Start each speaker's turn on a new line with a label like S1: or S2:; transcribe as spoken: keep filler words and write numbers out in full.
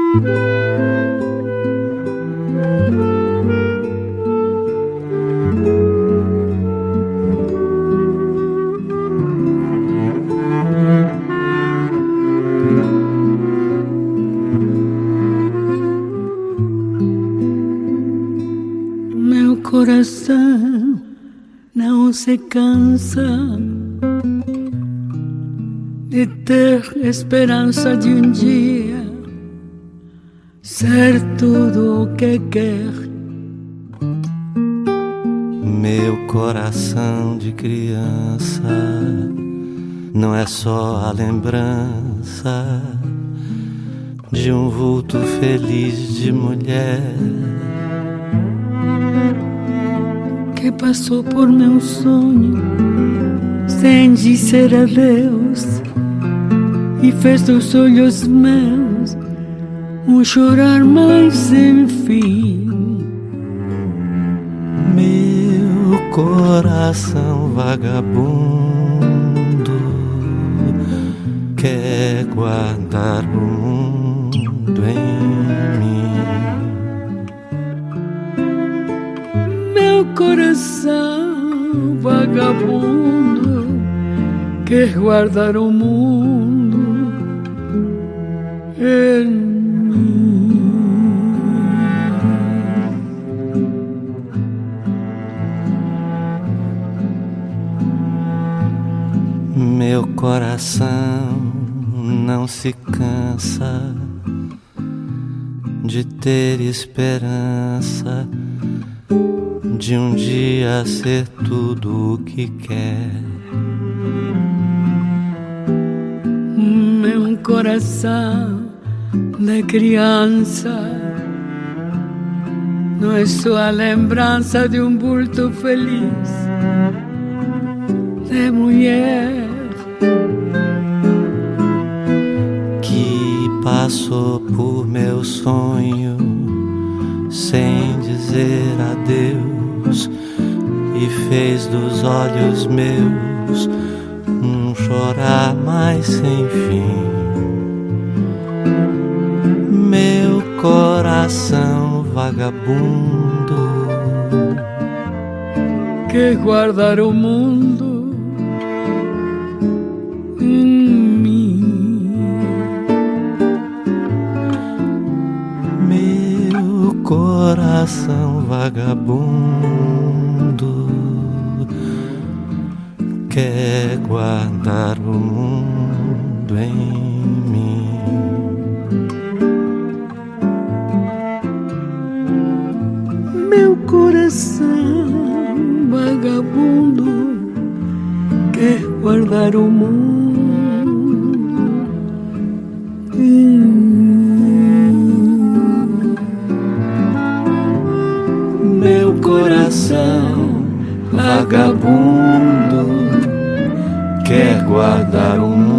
S1: Meu coração não se cansa de ter esperança de um dia ser tudo o que quer.
S2: Meu coração de criança não é só a lembrança de um vulto feliz de mulher
S1: que passou por meu sonho sem dizer adeus e fez dos olhos meus um chorar mais sem fim.
S2: Meu coração vagabundo quer guardar o mundo em mim.
S1: Meu coração vagabundo quer guardar o mundo em mim.
S2: Meu coração não se cansa de ter esperança de um dia ser tudo o que quer.
S1: Meu coração de criança não é só a lembrança de um vulto feliz de mulher
S2: que passou por meu sonho sem dizer adeus e fez dos olhos meus um chorar mais sem fim. Meu coração vagabundo
S1: quer guardar o mundo em mim.
S2: Meu coração vagabundo quer guardar o mundo em mim.
S1: Meu coração vagabundo quer guardar o mundo em mim.
S2: Meu coração vagabundo quer guardar o mundo